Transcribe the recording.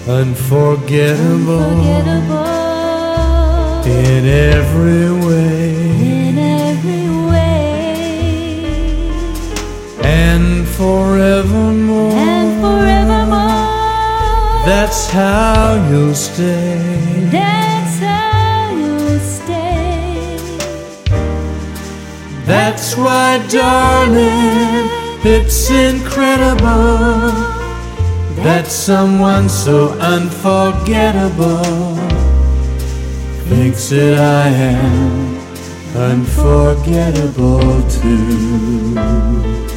unforgettable, in every way, and forevermore, that's how you'll stay. That's why, darling, it's incredible that someone so unforgettable thinks that I am unforgettable too.